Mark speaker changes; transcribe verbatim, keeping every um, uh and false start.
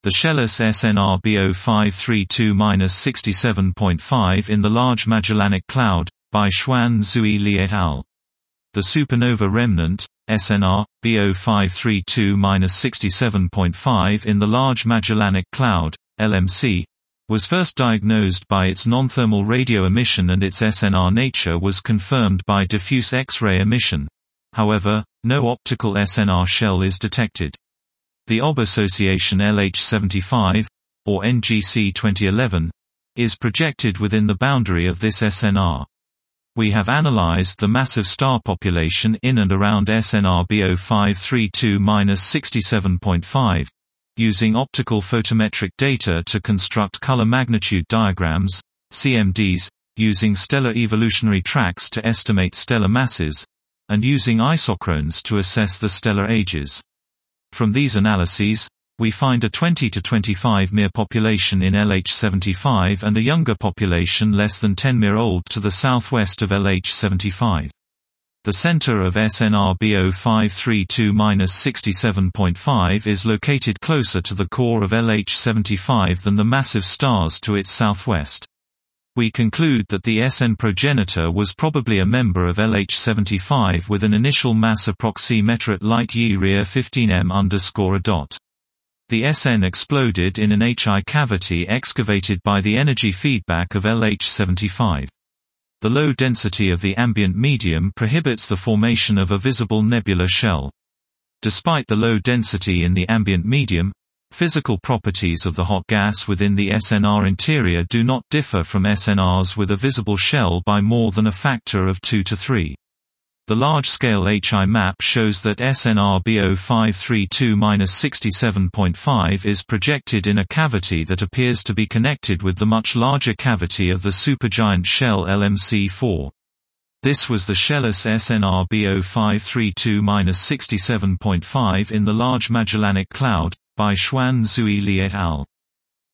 Speaker 1: The shell-less S N R B zero five three two dash sixty-seven point five in the Large Magellanic Cloud, by Xuan Zui Li et al. The supernova remnant, S N R B zero five three two dash sixty-seven point five in the Large Magellanic Cloud, L M C, was first diagnosed by its non-thermal radio emission, and its S N R nature was confirmed by diffuse X-ray emission. However, no optical S N R shell is detected. The O B association L H seventy-five, or N G C twenty eleven, is projected within the boundary of this S N R. We have analyzed the massive star population in and around S N R B zero five three two dash sixty-seven point five, using optical photometric data to construct color magnitude diagrams, C M Ds, using stellar evolutionary tracks to estimate stellar masses, and using isochrones to assess the stellar ages. From these analyses, we find a twenty to twenty-five M E R population in L H seventy-five and a younger population less than ten M E R old to the southwest of L H seventy-five. The center of S N R B zero five three two dash sixty-seven point five is located closer to the core of L H seventy-five than the massive stars to its southwest. We conclude that the S N progenitor was probably a member of L H seventy-five with an initial mass approximately light year fifteen m underscore a dot. The S N exploded in an H I cavity excavated by the energy feedback of L H seventy-five. The low density of the ambient medium prohibits the formation of a visible nebular shell. Despite the low density in the ambient medium, physical properties of the hot gas within the S N R interior do not differ from S N Rs with a visible shell by more than a factor of two to three. The large-scale H I map shows that S N R B zero five three two dash sixty-seven point five is projected in a cavity that appears to be connected with the much larger cavity of the supergiant shell L M C four. This was the shell-less S N R B zero five three two dash sixty-seven point five in the Large Magellanic Cloud, by Xuan Zui Li et al.